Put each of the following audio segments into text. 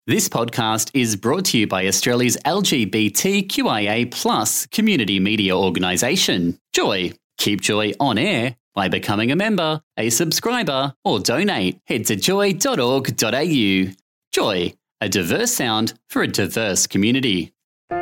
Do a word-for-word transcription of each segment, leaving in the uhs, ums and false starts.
This podcast is brought to you by Australia's L G B T Q I A plus community media organisation, Joy. Keep Joy on air by becoming a member, a subscriber, or donate. Head to joy dot org dot a u. Joy, a diverse sound for a diverse community.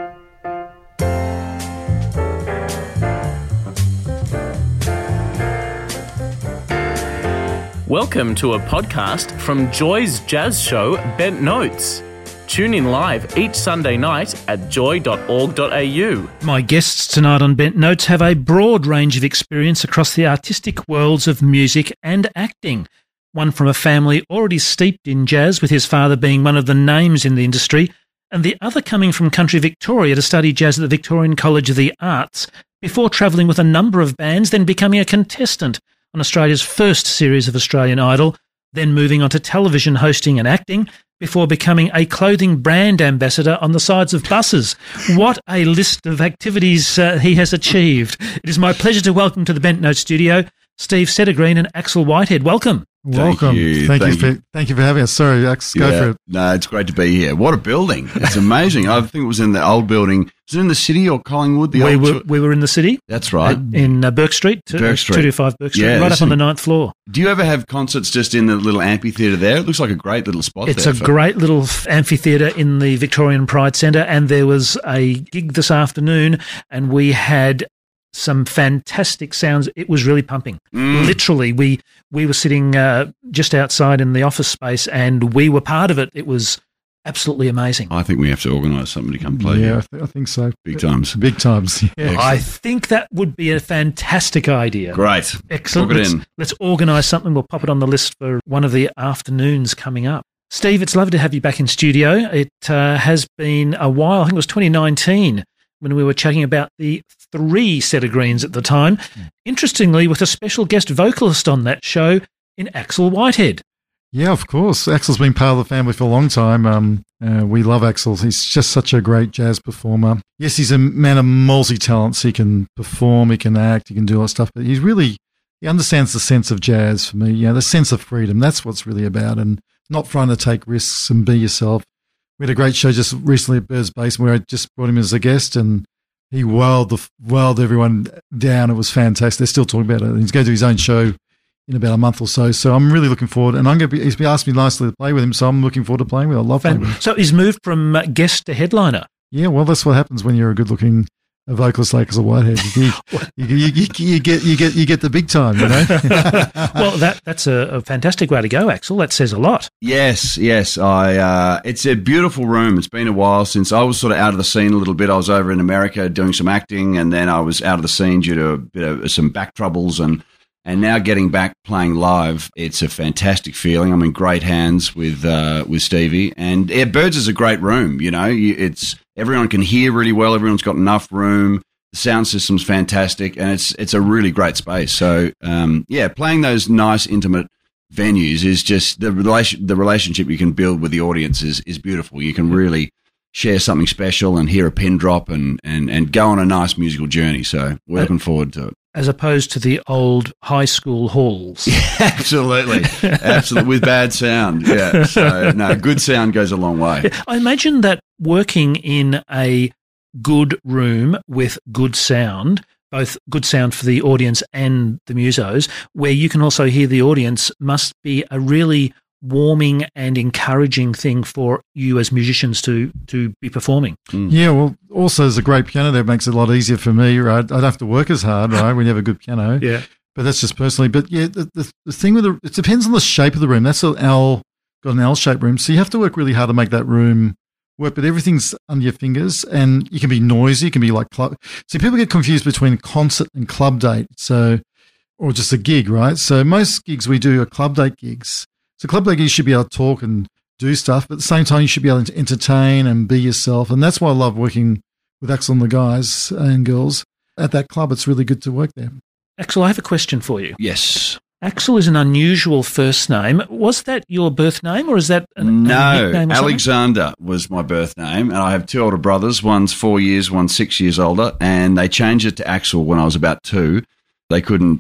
Welcome to a podcast from Joy's jazz show, Bent Notes. Tune in live each Sunday night at joy dot org dot a u. My guests tonight on Bent Notes have a broad range of experience across the artistic worlds of music and acting. One from a family already steeped in jazz, with his father being one of the names in the industry, and the other coming from country Victoria to study jazz at the Victorian College of the Arts, before travelling with a number of bands, then becoming a contestant on Australia's first series of Australian Idol, then moving on to television hosting and acting, before becoming a clothing brand ambassador on the sides of buses. What a list of activities uh, he has achieved. It is my pleasure to welcome to the Bent Note studio Steve Settergreen and Axel Whitehead. Welcome. Welcome. Thank you. Thank, Thank you, you. for, thank you for having us. Sorry, Ax, go yeah. for it. No, it's great to be here. What a building. It's amazing. I think it was in the old building. Was it in the city or Collingwood? The We old were, we were in the city. That's right. uh, In uh, Burke Street, two, Burke Street. two two five Burke Street, Yeah, right up listen. on the ninth floor. Do you ever have concerts just in the little amphitheatre there? It looks like a great little spot It's there. a great little f- amphitheatre in the Victorian Pride Centre, and there was a gig this afternoon, and we had some fantastic sounds. It was really pumping. Mm. Literally, we we were sitting uh, just outside in the office space, and we were part of it. It was absolutely amazing. I think we have to organise something to come play Yeah, I, here. th- I think so. Big times. Big times. Yeah. I think that would be a fantastic idea. Great. Excellent. Book it Let's, in. let's organise something. We'll pop it on the list for one of the afternoons coming up. Steve, it's lovely to have you back in studio. It uh, has been a while. I think it was twenty nineteen when we were chatting about the three Settergreens at the time. Interestingly, with a special guest vocalist on that show in Axel Whitehead. Yeah, of course. Axel's been part of the family for a long time. Um, uh, we love Axel. He's just such a great jazz performer. Yes, he's a man of multi-talents. He can perform, he can act, he can do all that stuff, but he's really, he understands the sense of jazz for me, you know, the sense of freedom. That's what's really about, and not trying to take risks and be yourself. We had a great show just recently at Bird's Basement where I just brought him as a guest, and he wowed, the, wowed everyone down. It was fantastic. They're still talking about it. He's going to do his own show in about a month or so. So I'm really looking forward. And I'm going to be, he's asked me nicely to play with him, so I'm looking forward to playing with him. I love playing with him. So he's moved from uh, guest to headliner. Yeah, well, that's what happens when you're a good-looking a vocalist like Axel Whitehead. You, you, you, you, you get you get you get the big time, you know. Well, that that's a, a fantastic way to go, Axel. That says a lot. Yes, yes. I. Uh, it's a beautiful room. It's been a while since I was sort of out of the scene a little bit. I was over in America doing some acting, and then I was out of the scene due to a bit of some back troubles, and and now getting back playing live. It's a fantastic feeling. I'm in great hands with uh, with Stevie, and yeah, Birds is a great room. You know, you, it's everyone can hear really well. Everyone's got enough room. The sound system's fantastic, and it's it's a really great space. So, um, yeah, playing those nice, intimate venues is just the relation. The relationship you can build with the audience is, is beautiful. You can really share something special and hear a pin drop and, and, and go on a nice musical journey. So we're looking forward to it. As opposed to the old high school halls. Absolutely, absolutely, with bad sound. Yeah, so no, good sound goes a long way. I imagine that working in a good room with good sound, both good sound for the audience and the musos, where you can also hear the audience, must be a really warming and encouraging thing for you as musicians to to be performing. Mm. Yeah, well, also there's a great piano there. It makes it a lot easier for me, right? I don't have to work as hard, right, when you have a good piano. Yeah. But that's just personally. But yeah, the, the, the thing with the, it depends on the shape of the room. That's an L, got an L-shaped room. So you have to work really hard to make that room work, but everything's under your fingers, and you can be noisy. You can be like club. See, people get confused between concert and club date. So, or just a gig, right? So most gigs we do are club date gigs. So club date gigs, you should be able to talk and do stuff, but at the same time, you should be able to entertain and be yourself. And that's why I love working with Axel and the guys and girls at that club. It's really good to work there. Axel, I have a question for you. Yes. Axel is an unusual first name. Was that your birth name, or is that a, No, a nickname or something? Alexander was my birth name, and I have two older brothers. One's four years, one's six years older, and they changed it to Axel when I was about two. They couldn't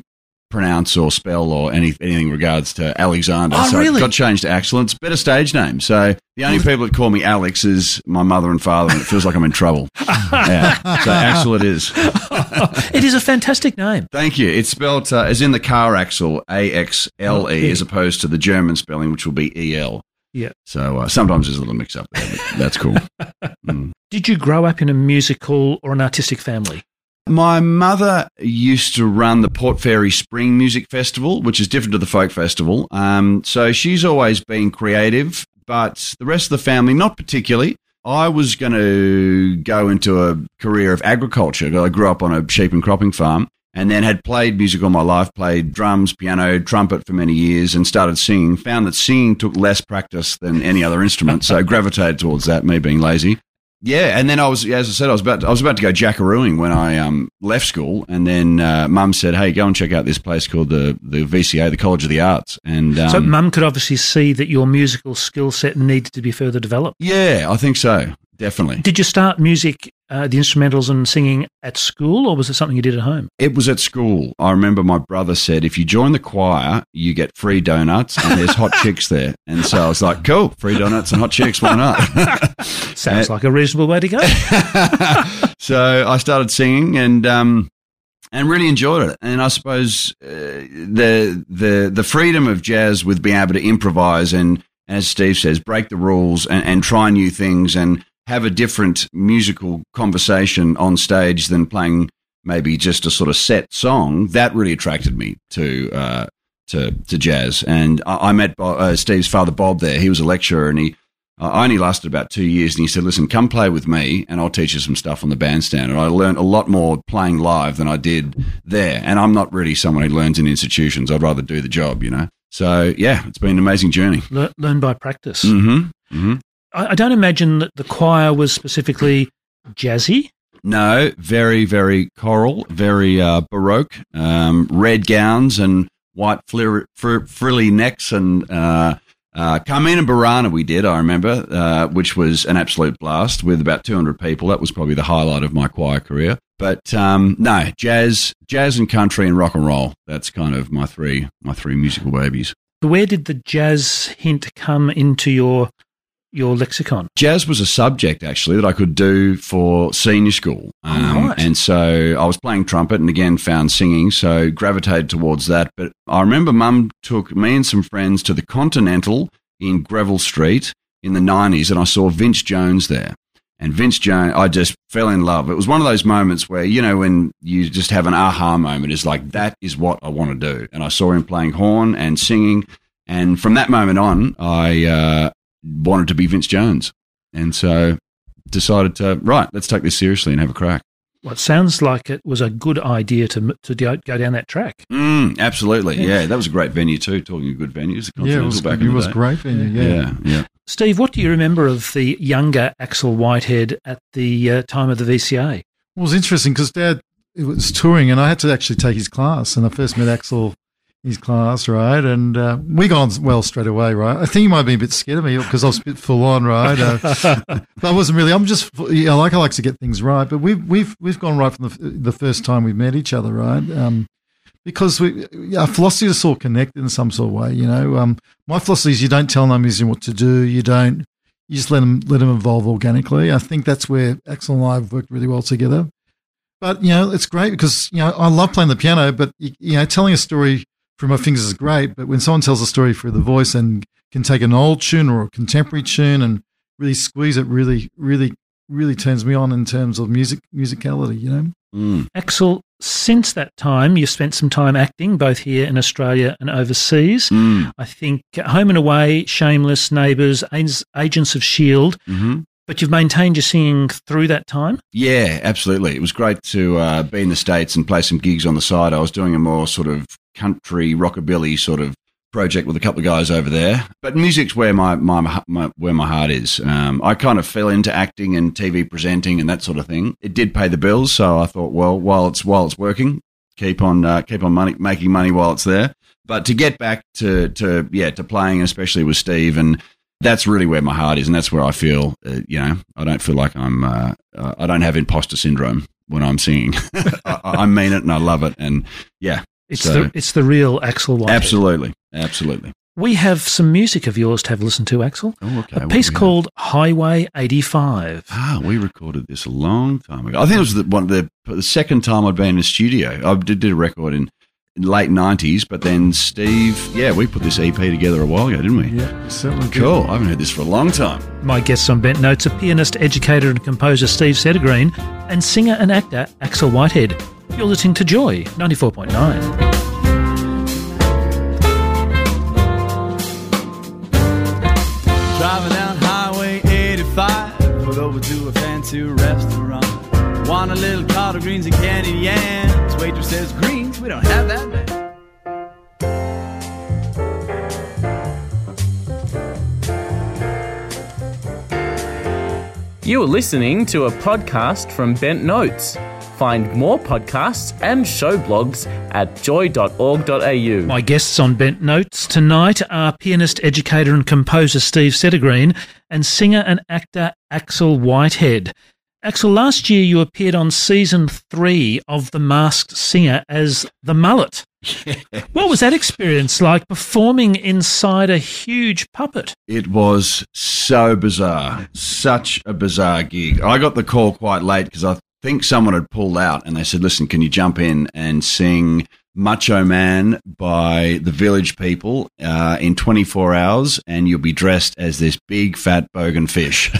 pronounce or spell or any, anything in regards to Alexander. Oh, so really? it got changed to Axel. It's a better stage name. So the only people that call me Alex is my mother and father, and it feels like I'm in trouble. Yeah. So Axel it is. It is a fantastic name. Thank you. It's spelled uh, as in the car Axel, A X L E, Oh, yeah. as opposed to the German spelling, which will be E L. Yeah. So uh, sometimes there's a little mix up there, but that's cool. Mm. Did you grow up in a musical or an artistic family? My mother used to run the Port Fairy Spring Music Festival, which is different to the folk festival. Um, so she's always been creative, but the rest of the family, not particularly. I was going to go into a career of agriculture. I grew up on a sheep and cropping farm and then had played music all my life, played drums, piano, trumpet for many years and started singing. Found that singing took less practice than any other instrument, so gravitated towards that, me being lazy. Yeah, and then I was, as I said, I was about to, I was about to go jackarooing when I um, left school, and then uh, Mum said, "Hey, go and check out this place called the the V C A, the College of the Arts." And um, So Mum could obviously see that your musical skill set needed to be further developed. yeah, I think so, definitely. Did you start music, uh, the instrumentals and singing at school, or was it something you did at home? It was at school. I remember my brother said, "If you join the choir, you get free donuts, and there's hot chicks there." And so I was like, "Cool, free donuts and hot chicks, why not?" Sounds like a reasonable way to go. So I started singing and um, and really enjoyed it. And I suppose uh, the the the freedom of jazz with being able to improvise and, as Steve says, break the rules and, and try new things and have a different musical conversation on stage than playing maybe just a sort of set song, that really attracted me to uh, to to jazz. And I, I met Bob, uh, Steve's father, Bob, there. He was a lecturer, and he I only lasted about two years, and he said, "Listen, come play with me, and I'll teach you some stuff on the bandstand." And I learned a lot more playing live than I did there. And I'm not really someone who learns in institutions. I'd rather do the job, you know. So, yeah, it's been an amazing journey. Learn, learn by practice. Mm-hmm. Mm-hmm. I, I don't imagine that the choir was specifically jazzy. No, very, very choral, very uh, baroque, um, red gowns and white flir- fr- frilly necks and uh, uh, Carmina Burana we did, I remember, uh, which was an absolute blast with about two hundred people. That was probably the highlight of my choir career. But um, no, jazz, jazz and country and rock and roll. That's kind of my three, my three musical babies. Where did the jazz hint come into your your lexicon? Jazz was a subject, actually, that I could do for senior school. Um, Oh, right. And so I was playing trumpet and, again, found singing, so gravitated towards that. But I remember Mum took me and some friends to the Continental in Greville Street in the nineties, and I saw Vince Jones there. And Vince Jones, I just fell in love. It was one of those moments where, you know, when you just have an aha moment, it's like, that is what I want to do. And I saw him playing horn and singing. And from that moment on, I uh, wanted to be Vince Jones. And so decided to, right, let's take this seriously and have a crack. Well, it sounds like it was a good idea to to go go down that track. Mm, absolutely. Yeah, that was a great venue too, talking of good venues. The Yeah, it Continental was, back it in the was day. great venue. Yeah. Yeah, yeah. Steve, what do you remember of the younger Axel Whitehead at the uh, time of the V C A? It was interesting because Dad it was touring, and I had to actually take his class. And I first met Axel in his class, right? And uh, we got on well straight away, right? I think he might have been a bit scared of me because I was a bit full on, right? Uh, but I wasn't really. I'm just, you know, like I like to get things right. But we've we've we've gone right from the the first time we met each other, right? Um, because we, our philosophy is all connected in some sort of way, you know. Um, my philosophy is you don't tell no musician what to do. You don't. You just let them let them evolve organically. I think that's where Axel and I have worked really well together. But you know, it's great because you know I love playing the piano, but you, you know, telling a story through my fingers is great. But when someone tells a story through the voice and can take an old tune or a contemporary tune and really squeeze it, really, really, really turns me on in terms of music musicality. You know. Mm. Axel, since that time, you've spent some time acting, both here in Australia and overseas. Mm. I think Home and Away, Shameless, Neighbours, Agents of S H I E L D, Mm-hmm. but you've maintained your singing through that time? Yeah, absolutely. It was great to uh, be in the States and play some gigs on the side. I was doing a more sort of country rockabilly sort of project with a couple of guys over there. But music's where my, my, my where my heart is. Um, I kind of fell into acting and T V presenting and that sort of thing. It did pay the bills, so I thought, well, while it's while it's working, keep on uh, keep on money, making money while it's there. But to get back to to yeah to playing, especially with Steve, and that's really where my heart is, and that's where I feel. Uh, you know, I don't feel like I'm. Uh, uh, I don't have imposter syndrome when I'm singing. I, I mean it, and I love it, and yeah. It's So- the it's the real Axel Whitehead. Absolutely, absolutely. We have some music of yours to have listened to, Axel. Oh, okay. A What piece do we have? called Highway eighty-five. Ah, we recorded this a long time ago. I think it was the one the, the second time I'd been in the studio. I did, did a record in, in late nineties, but then Steve, yeah, we put this E P together a while ago, didn't we? Yeah, certainly did. Cool. I haven't heard this for a long time. My guests on Bent Notes are pianist, educator and composer Steve Settergreen and singer and actor Axel Whitehead. You're listening to Joy ninety-four point nine. Driving down Highway eighty-five, pulled over to a fancy restaurant. Want a little collard greens and candied yams. Waitress says, greens, we don't have that, man. You are listening to a podcast from Bent Notes. Find more podcasts and show blogs at joy dot org dot a u. My guests on Bent Notes tonight are pianist, educator and composer Steve Settergreen and singer and actor Axel Whitehead. Axel, last year you appeared on season three of The Masked Singer as the Mullet. What was that experience like, performing inside a huge puppet? It was so bizarre, such a bizarre gig. I got the call quite late because I think someone had pulled out and they said, listen, can you jump in and sing Macho Man by the Village People uh, in twenty-four hours and you'll be dressed as this big fat bogan fish.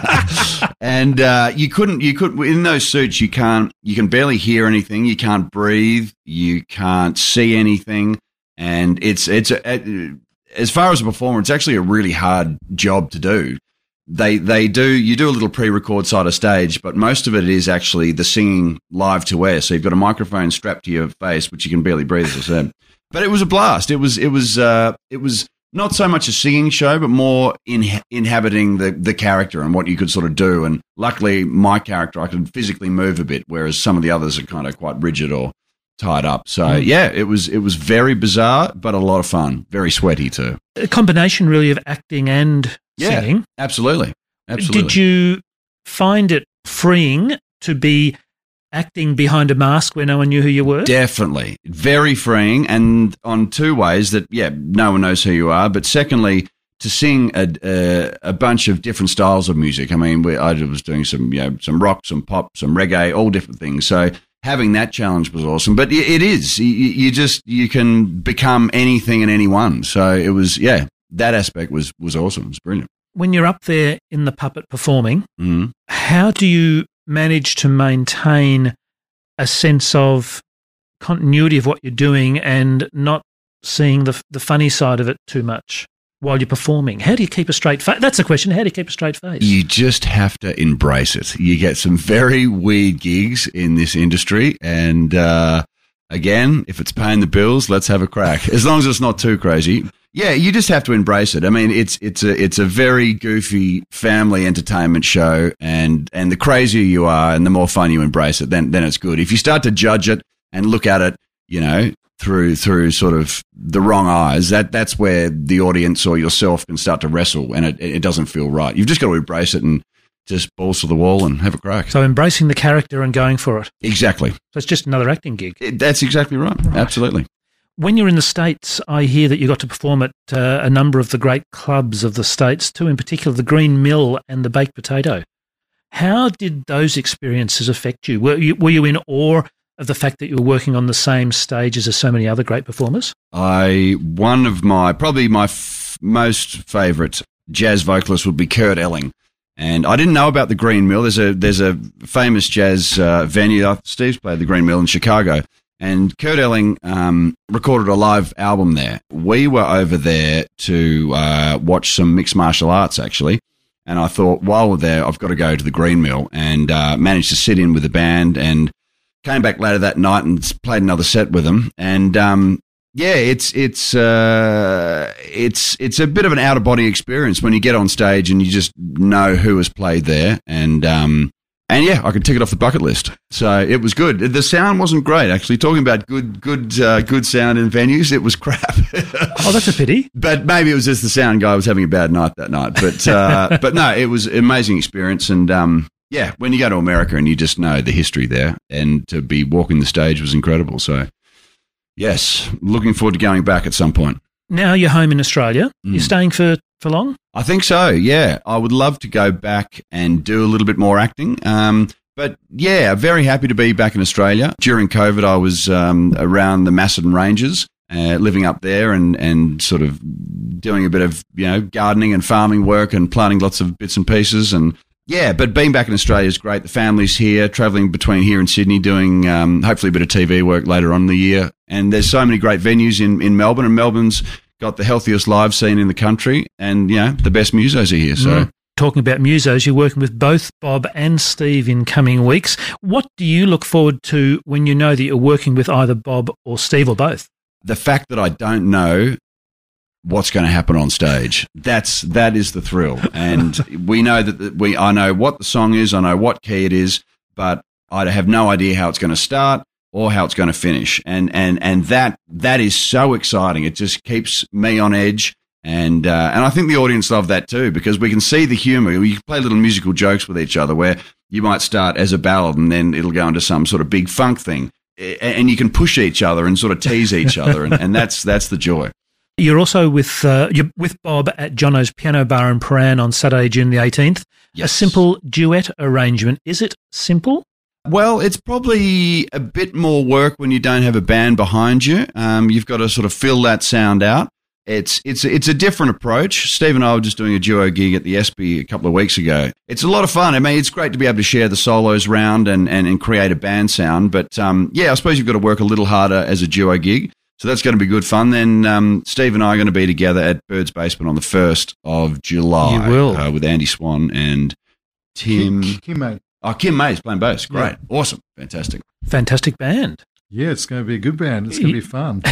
And uh, you couldn't, you could in those suits, you can't, you can barely hear anything. You can't breathe. You can't see anything. And it's, it's, a, as far as a performer, it's actually a really hard job to do. They they do you do a little pre-record side of stage, but most of it is actually the singing live to air. So you've got a microphone strapped to your face, which you can barely breathe, as I said. But it was a blast. It was it was uh, it was not so much a singing show, but more in, inhabiting the the character and what you could sort of do. And luckily, my character, I could physically move a bit, whereas some of the others are kind of quite rigid or tied up. So mm. yeah, it was it was very bizarre, but a lot of fun. Very sweaty too. A combination really of acting and Yeah, singing. absolutely. Absolutely. Did you find it freeing to be acting behind a mask where no one knew who you were? Definitely. Very freeing, and on two ways that, yeah, no one knows who you are, but secondly, to sing a, a, a bunch of different styles of music. I mean, we, I was doing some, you know, some rock, some pop, some reggae, all different things. So having that challenge was awesome. But it is. You, you just, you can become anything and anyone. So it was, yeah, that aspect was, was awesome. It was brilliant. When you're up there in the puppet performing, Mm-hmm. how do you manage to maintain a sense of continuity of what you're doing and not seeing the the funny side of it too much while you're performing? How do you keep a straight face? That's the question. How do you keep a straight face? You just have to embrace it. You get some very weird gigs in this industry, and uh, again, if it's paying the bills, let's have a crack. As long as it's not too crazy. Yeah, you just have to embrace it. I mean, it's it's a it's a very goofy family entertainment show, and and the crazier you are, and the more fun you embrace it, then then it's good. If you start to judge it and look at it, you know, through through sort of the wrong eyes, that that's where the audience or yourself can start to wrestle, and it it doesn't feel right. You've just got to embrace it and just balls to the wall and have a crack. So embracing the character and going for it. Exactly. So it's just another acting gig. It- that's exactly right. Right. Absolutely. When you're in the States, I hear that you got to perform at uh, a number of the great clubs of the States, two in particular, the Green Mill and the Baked Potato. How did those experiences affect you? Were you, were you in awe of the fact that you were working on the same stages as so many other great performers? I one of my probably my f- most favourite jazz vocalists would be Kurt Elling, and I didn't know about the Green Mill. There's a there's a famous jazz uh, venue. uh, Steve's played the Green Mill in Chicago, and Kurt Elling um, recorded a live album there. We were over there to uh, watch some mixed martial arts actually, and I thought while we're there, I've got to go to the Green Mill, and uh, managed to sit in with the band and came back later that night and played another set with them. And um, yeah, it's it's uh, it's it's a bit of an out of body experience when you get on stage and you just know who has played there. And um, and yeah, I could tick it off the bucket list. So it was good. The sound wasn't great actually. Talking about good good uh, good sound in venues, it was crap. Oh, that's a pity. But maybe it was just the sound guy was having a bad night that night. But uh, but no, it was an amazing experience. And um, yeah, when you go to America and you just know the history there, and to be walking the stage was incredible. So Yes, looking forward to going back at some point. Now you're home in Australia. Mm. You're staying for, for long? I think so, yeah. I would love to go back and do a little bit more acting. Um, but, yeah, very happy to be back in Australia. During COVID, I was um, around the Macedon Ranges, uh, living up there and, and sort of doing a bit of, you know, gardening and farming work and planting lots of bits and pieces. And, yeah, but being back in Australia is great. The family's here, travelling between here and Sydney, doing um, hopefully a bit of T V work later on in the year. And there's so many great venues in, in Melbourne, and Melbourne's got the healthiest live scene in the country, and, you know, the best musos are here. So, mm. Talking about musos, you're working with both Bob and Steve in coming weeks. What do you look forward to when you know that you're working with either Bob or Steve or both? The fact that I don't know what's going to happen on stage, that's that is the thrill. And we know that we I know what the song is, I know what key it is, but I have no idea how it's going to start or how it's going to finish. And and and that that is so exciting. It just keeps me on edge. And uh, and I think the audience love that too, because we can see the humour. You play little musical jokes with each other where you might start as a ballad and then it'll go into some sort of big funk thing. And you can push each other and sort of tease each other. And, and that's that's the joy. You're also with uh, you're with Bob at Jono's Piano Bar in Prahran on Saturday, June the eighteenth. Yes. A simple duet arrangement. Is it simple? Well, it's probably a bit more work when you don't have a band behind you. Um, you've got to sort of fill that sound out. It's it's it's a different approach. Steve and I were just doing a duo gig at the S B a couple of weeks ago. It's a lot of fun. I mean, it's great to be able to share the solos round and, and, and create a band sound. But, um, yeah, I suppose you've got to work a little harder as a duo gig. So that's going to be good fun. Then um, Steve and I are going to be together at Bird's Basement on the first of July. You will. Uh, with Andy Swan and Tim. Kim, Kim May. Oh, Kim May's playing bass. Great. Yeah. Awesome. Fantastic. Fantastic band. Yeah, it's going to be a good band. It's going to be fun.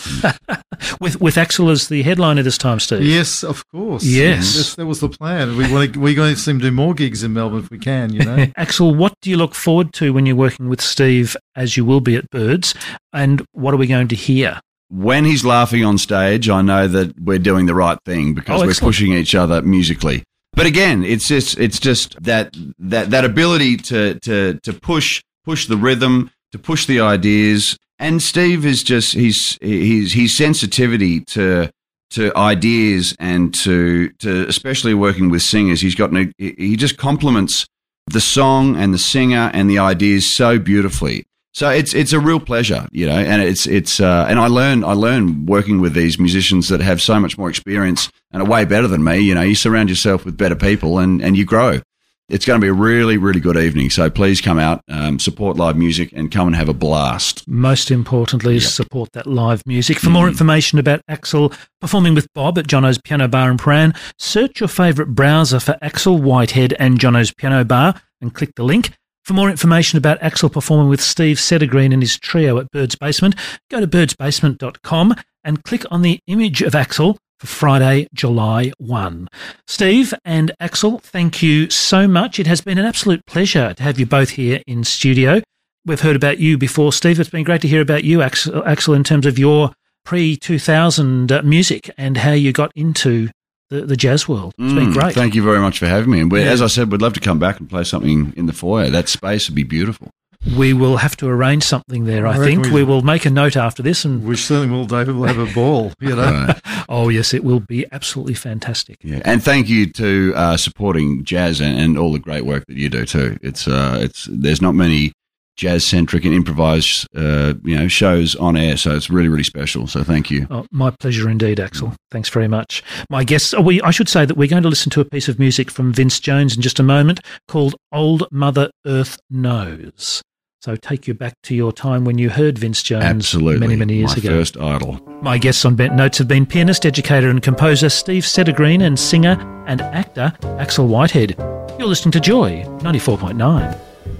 with with Axel as the headliner this time, Steve. Yes, of course. Yes. That's, that was the plan. We want to, we're going to see him do more gigs in Melbourne if we can, you know. Axel, what do you look forward to when you're working with Steve, as you will be at Birds, and what are we going to hear? When he's laughing on stage, I know that we're doing the right thing because oh, we're pushing each other musically. But again, it's just it's just that that that ability to to to push push the rhythm, to push the ideas. And Steve is just he's he's his sensitivity to to ideas and to to especially working with singers. He's got an, he just complements the song and the singer and the ideas so beautifully. So it's it's a real pleasure, you know, and it's it's uh, and I learn I learn working with these musicians that have so much more experience and are way better than me. You know, you surround yourself with better people and, and you grow. It's going to be a really, really good evening. So please come out, um, support live music, and come and have a blast. Most importantly, yep. support that live music. For more information about Axel performing with Bob at Jono's Piano Bar in Prahran, search your favourite browser for Axel Whitehead and Jono's Piano Bar and click the link. For more information about Axel performing with Steve Settergreen and his trio at Bird's Basement, go to birds basement dot com and click on the image of Axel for Friday, July first. Steve and Axel, thank you so much. It has been an absolute pleasure to have you both here in studio. We've heard about you before, Steve. It's been great to hear about you, Axel, Axel in terms of your pre two thousand uh, music and how you got into the, the jazz world. It's mm, been great. Thank you very much for having me. And yeah. as I said, we'd love to come back and play something in the foyer. That space would be beautiful. We will have to arrange something there, I, I think. We, we will make a note after this. And we certainly will, David. We'll have a ball, you know. Right. Oh, yes, it will be absolutely fantastic. Yeah, and thank you to uh, supporting jazz and, and all the great work that you do too. It's uh, it's there's not many jazz-centric and improvised uh, you know, shows on air, so it's really, really special. So thank you. Oh, my pleasure indeed, Axel. Thanks very much. My guests, oh, we, I should say that we're going to listen to a piece of music from Vince Jones in just a moment called Old Mother Earth Knows. So take you back to your time when you heard Vince Jones Absolutely. many, many years My ago. My first idol. My guests on Bent Notes have been pianist, educator and composer Steve Settergreen and singer and actor Axel Whitehead. You're listening to Joy ninety-four point nine.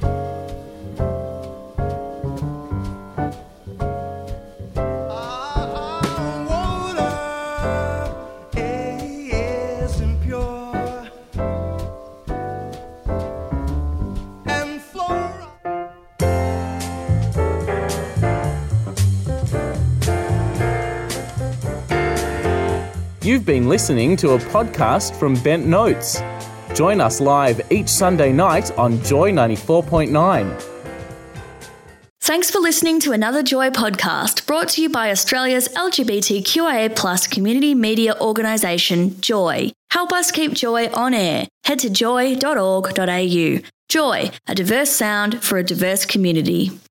You've been listening to a podcast from Bent Notes. Join us live each Sunday night on Joy ninety-four point nine. Thanks for listening to another Joy podcast brought to you by Australia's L G B T Q I A plus community media organisation, Joy. Help us keep Joy on air. Head to joy dot org dot a u. Joy, a diverse sound for a diverse community.